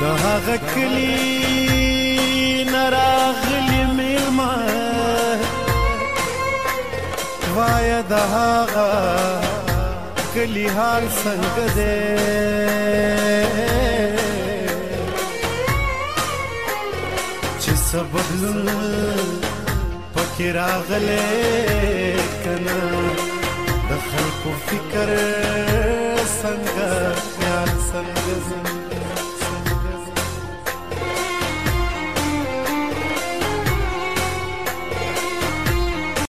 هغه کلی نه راغلي مېلمه وایه د هغه کلی حال څنګه دی چې څه بدلون پکې راغلی که نه د خلکو فکر څنګه خیال څنګه ځي